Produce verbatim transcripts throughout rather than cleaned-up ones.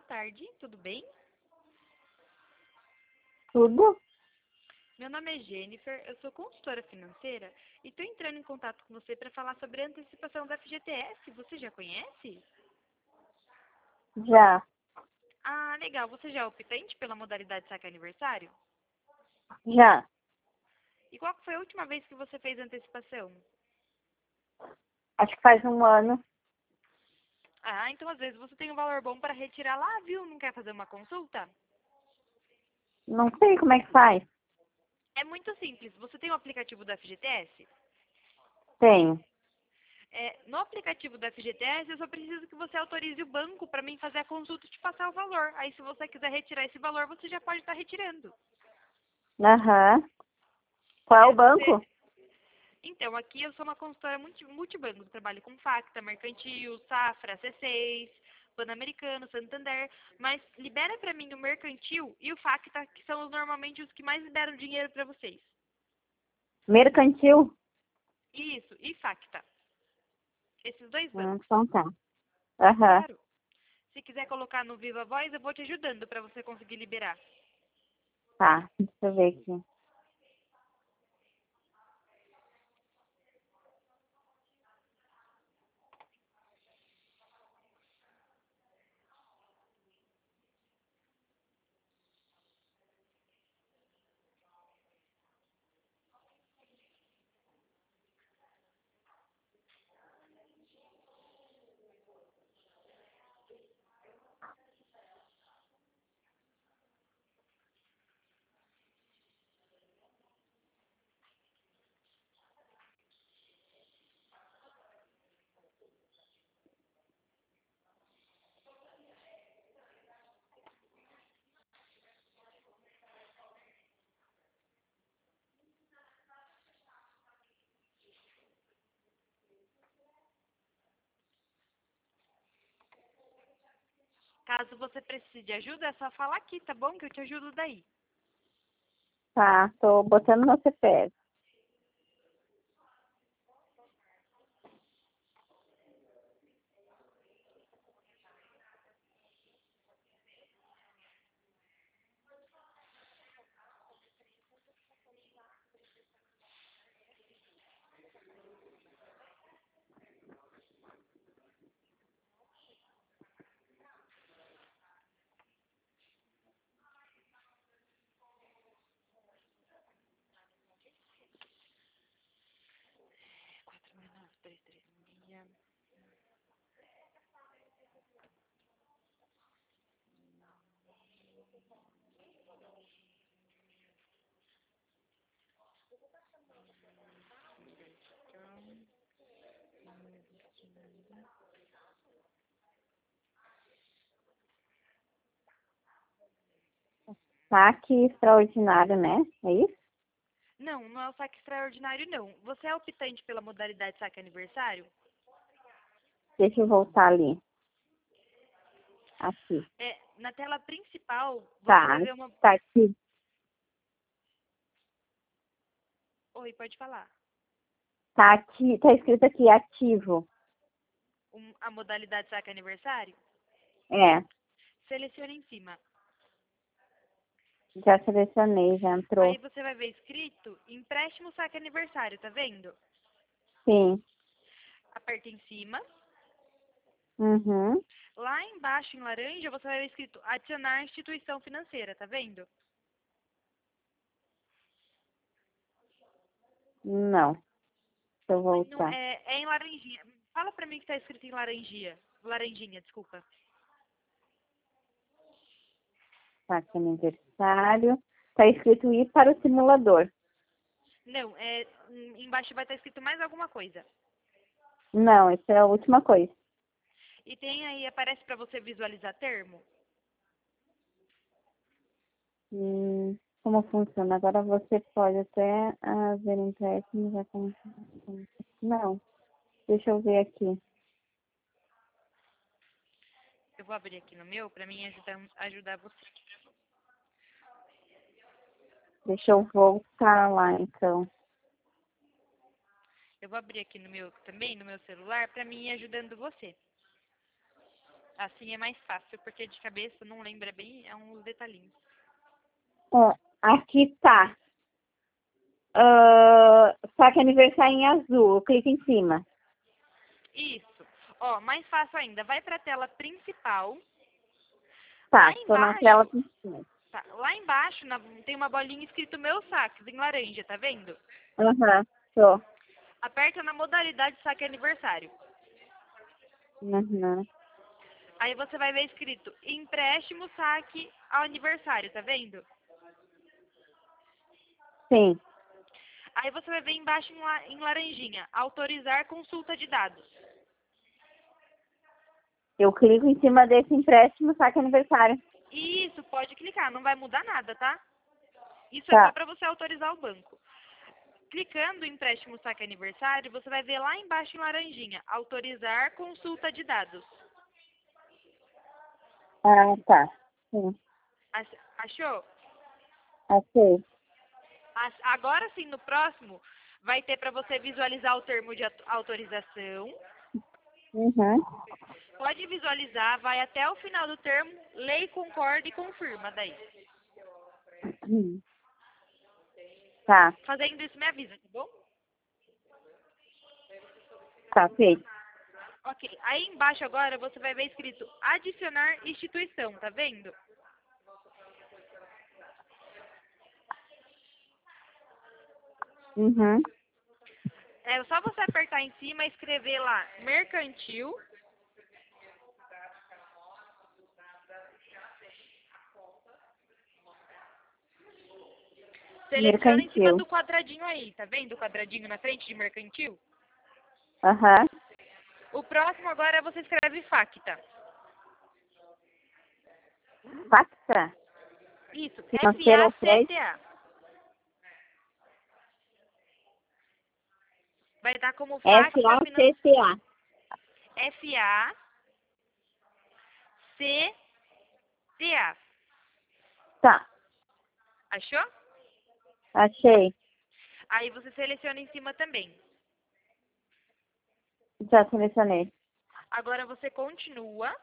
tarde, tudo bem? Tudo? Meu nome é Jennifer, eu sou consultora financeira e estou entrando em contato com você para falar sobre a antecipação da F G T S. Você já conhece? Já, Ah, legal. Você já é optante pela modalidade saque aniversário? já. E qual que foi a última vez que você fez antecipação? Acho que faz um ano. Ah, então às vezes você tem um valor bom para retirar lá, viu? Não quer fazer uma consulta? Não sei como é que faz. É muito simples. Você tem o aplicativo do F G T S? Tenho. É, no aplicativo do F G T S, eu só preciso que você autorize o banco para mim fazer a consulta e te passar o valor. Aí, se você quiser retirar esse valor, você já pode estar retirando. Aham. Qual é o É, você... banco? Então, aqui eu sou uma consultora multi- multibanco. Trabalho com Facta, Mercantil, Safra, C seis, Pan-Americano, Santander. Mas libera para mim o Mercantil e o Facta, que são os- normalmente os que mais liberam dinheiro para vocês. Mercantil? Isso, e Facta. Esses dois Hum, bancos. então tá. Aham. Claro. Se quiser colocar no Viva Voz, eu vou te ajudando para você conseguir liberar. Tá, deixa eu ver aqui. Caso você precise de ajuda, é só falar aqui, tá bom? Que eu te ajudo daí. Tá, tô botando no C P F. quatro nove três três seis. Saque extraordinário, né? É isso? Não, não é o saque extraordinário, não. Você é optante pela modalidade saque aniversário? Deixa eu voltar ali. Aqui. É, na tela principal, você Tá, vai ver uma... tá aqui. Oi, pode falar. Tá aqui, tá escrito aqui, ativo. Um- a modalidade saque aniversário? É, Selecione em cima. já selecionei, já Aí entrou. você vai ver escrito empréstimo saque aniversário, tá vendo? Sim. Aperta em cima. Uhum. Lá embaixo, em laranja, você vai ver escrito adicionar instituição financeira, tá vendo? Não. Deixa eu Não, voltar. é, é em laranjinha. Fala pra mim que tá escrito em laranjinha. Laranjinha, desculpa. Saque aniversário. Tá escrito ir para o simulador. Não, é, hum, embaixo vai estar escrito mais alguma coisa. Não, essa é a última coisa. E tem aí, aparece pra você visualizar termo? Hum, como funciona? Agora você pode até ah, ver empréstimos. Já com- Não, deixa eu ver aqui. Eu vou abrir aqui no meu pra mim ajudar, ajudar você. Deixa eu voltar lá, então. Eu vou abrir aqui no meu também, no meu celular, pra mim ir ajudando você. Assim é mais fácil, porque de cabeça não lembra bem, é uns detalhinhos. Ó, aqui tá. Ah, saque aniversário em azul. Eu clico em cima. Isso. Ó, mais fácil ainda, vai pra tela principal. Lá Tá, tô na tela embaixo, principal. tá, lá embaixo na- tem uma bolinha escrito Meus Saques, em laranja, tá vendo? Aham, tô. Aperta na modalidade saque aniversário. Uhum. Aí você vai ver escrito empréstimo saque ao aniversário, tá vendo? Sim. Aí você vai ver embaixo em, la- em laranjinha, autorizar consulta de dados. Eu clico em cima desse empréstimo, saque aniversário. Isso, pode clicar, não vai mudar nada, tá? Isso é só Tá. para você autorizar o banco. Clicando em empréstimo saque aniversário, você vai ver lá embaixo em laranjinha, autorizar consulta de dados. Ah, tá. Sim. Ach- Achou? Achei. As- Agora sim, no próximo, vai ter para você visualizar o termo de auto- autorização. Uhum. Pode visualizar, vai até o final do termo, lei, concorda e confirma daí. Hum. Tá. Fazendo isso, me avisa, tá bom? Tá feito. Ok. Aí embaixo agora você vai ver escrito adicionar instituição, tá vendo? Uhum. É só você apertar em cima e escrever lá mercantil. Seleciona em cima Mercantil. do quadradinho aí, tá vendo o quadradinho na frente de mercantil? Aham. O próximo agora você escreve facta. Facta. Isso, Financeiro ou crédito. F A C T A. Vai estar como facta finan... F-A-C-T-A. F A C T A. Tá. Achou? Achei. Aí você seleciona em cima também. Já selecionei. Agora você continua.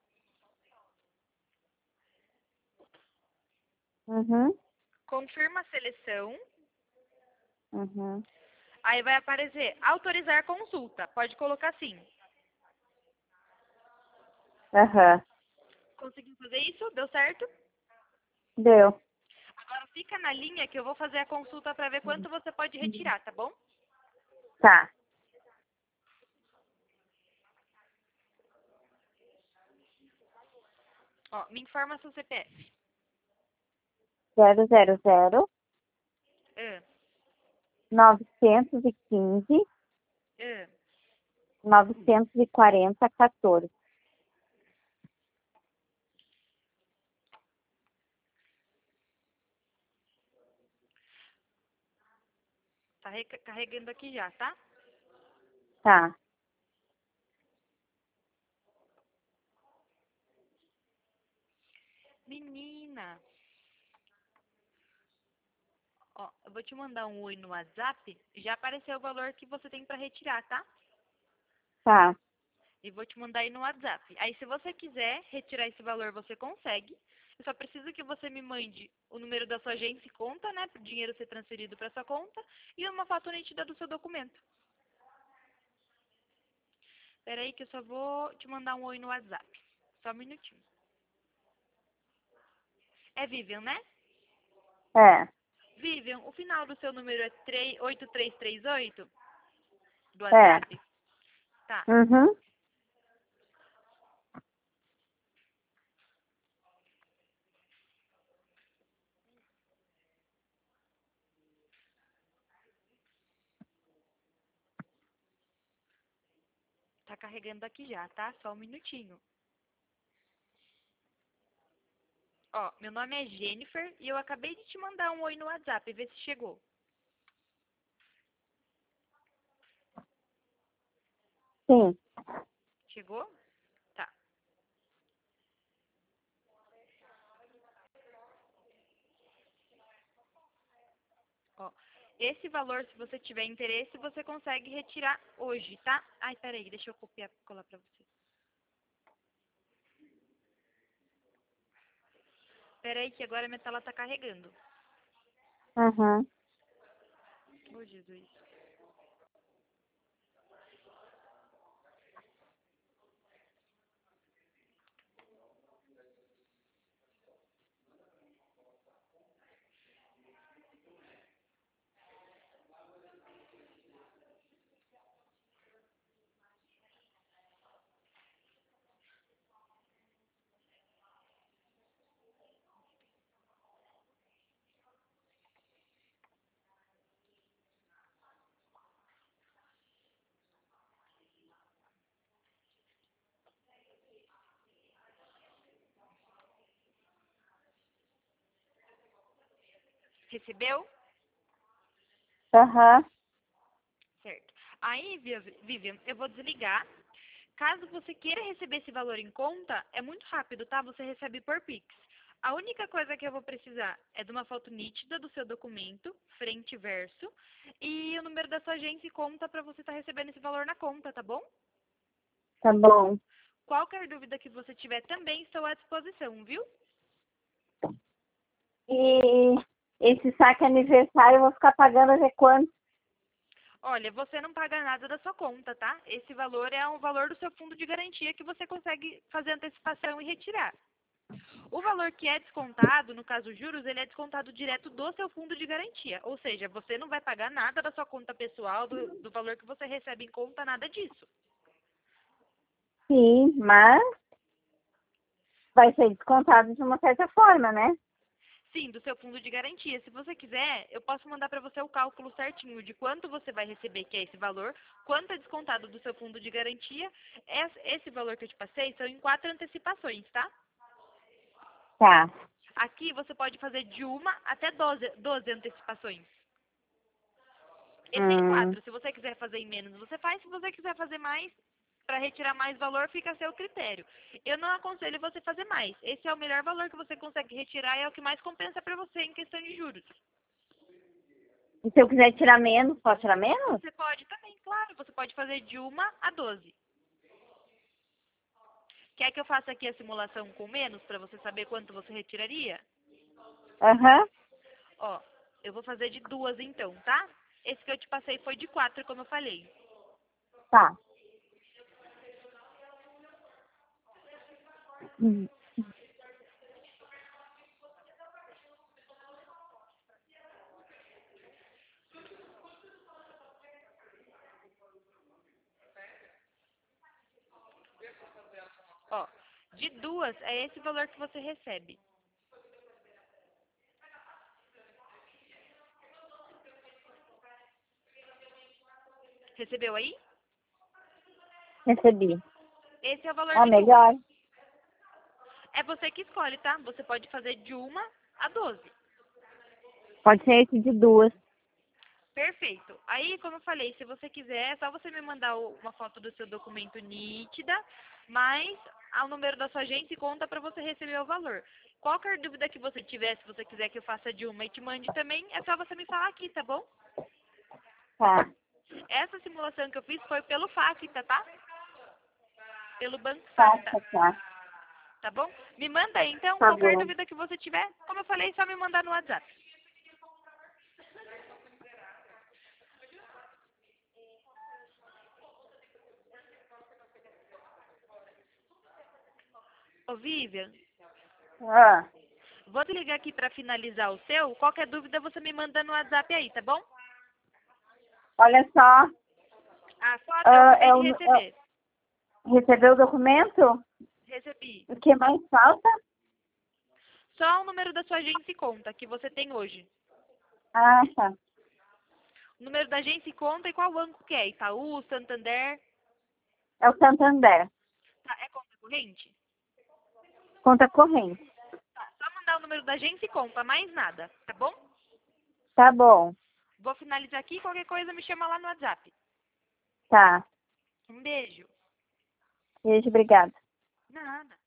Uhum. Confirma a seleção. Uhum. Aí vai aparecer autorizar consulta. Pode colocar sim. Aham. Conseguiu fazer isso? Deu certo? Deu. Agora fica na linha que eu vou fazer a consulta para ver quanto você pode retirar, tá bom? Tá. Ó, me informa seu C P F. Zero, zero, zero, Ah, novecentos e quinze, ah. novecentos e quarenta, quatorze. Tá reca- carregando aqui já, tá? Tá. Menina. Ó, eu vou te mandar um oi no WhatsApp. Já apareceu o valor que você tem para retirar, tá? Tá. E vou te mandar aí no WhatsApp. Aí, se você quiser retirar esse valor, você consegue. Eu só preciso que você me mande o número da sua agência e conta, né? Para o dinheiro ser transferido para sua conta. E uma foto nítida do seu documento. Espera aí que eu só vou te mandar um oi no WhatsApp. Só um minutinho. É Vivian, né? É. Vivian, o final do seu número é três oito três três oito do É. WhatsApp? Tá. Uhum. Tá carregando aqui já, tá? Só um minutinho. Ó, meu nome é Jennifer e eu acabei de te mandar um oi no WhatsApp. Vê se chegou. Sim. Chegou? Tá. Ó, esse valor, se você tiver interesse, você consegue retirar hoje, tá? Ai, peraí, deixa eu copiar e colar pra você. Pera aí que agora a minha tela tá carregando. Aham. Ô, Jesus. Recebeu? Aham. Certo. Aí, Viv- Vivian, eu vou desligar. Caso você queira receber esse valor em conta, é muito rápido, tá? Você recebe por Pix. A única coisa que eu vou precisar é de uma foto nítida do seu documento, frente e verso, e o número da sua agência e conta para você estar recebendo esse valor na conta, tá bom? Tá bom. Qualquer dúvida que você tiver também estou à disposição, viu? E esse saque aniversário eu vou ficar pagando até quanto? Olha, você não paga nada da sua conta, tá? Esse valor é o valor do seu fundo de garantia que você consegue fazer antecipação e retirar. O valor que é descontado, no caso juros, ele é descontado direto do seu fundo de garantia. Ou seja, você não vai pagar nada da sua conta pessoal, do, do valor que você recebe em conta, nada disso. Sim, mas vai ser descontado de uma certa forma, né? Sim, do seu fundo de garantia. Se você quiser, eu posso mandar para você o cálculo certinho de quanto você vai receber, que é esse valor, quanto é descontado do seu fundo de garantia. Esse esse valor que eu te passei são em quatro antecipações, tá? Tá. Aqui você pode fazer de uma até doze, doze antecipações. Esse é em Hum, quatro. Se você quiser fazer em menos, você faz. Se você quiser fazer mais, para retirar mais valor, fica a seu critério. Eu não aconselho você fazer mais. Esse é o melhor valor que você consegue retirar e é o que mais compensa para você em questão de juros. e se eu quiser tirar menos, pode tirar menos? Você pode também, claro. Você pode fazer de uma a doze. Quer que eu faça aqui a simulação com menos para você saber quanto você retiraria? Aham. Ó, eu vou fazer de duas então, tá? Esse que eu te passei foi de quatro, como eu falei. Tá. Hum. Ó, de duas é esse valor que você recebe. Recebeu aí? Recebi. Esse é o valor Ó, de duas. melhor. É você que escolhe, tá? Você pode fazer de uma a doze. Pode ser esse de duas. Perfeito. Aí, como eu falei, se você quiser, é só você me mandar o- uma foto do seu documento nítida, mais o número da sua agência e conta para você receber o valor. Qualquer dúvida que você tiver, se você quiser que eu faça de uma e te mande também, é só você me falar aqui, tá bom? Tá. Essa simulação que eu fiz foi pelo Facta, tá? Pelo Banco Tá, Facta, tá, tá. tá bom? Me manda aí, então, Tá qualquer bom. dúvida que você tiver, como eu falei, é só me mandar no WhatsApp. Ô, Vivian, Ah, vou te ligar aqui para finalizar o seu. Qualquer dúvida você me manda no WhatsApp aí, tá bom? olha só. A foto eu Ah, acabei é de o, é- receber. recebeu o documento? Recebi. O que mais falta? Só o número da sua agência e conta que você tem hoje. Ah, tá. O número da agência e conta e qual banco que é? Itaú, Santander? É o Santander. Tá, é conta corrente? Conta corrente. Tá, só mandar o número da agência e conta, mais nada, tá bom? Tá bom. Vou finalizar aqui, qualquer coisa me chama lá no WhatsApp. Tá. Um beijo. Beijo, obrigada. Nada.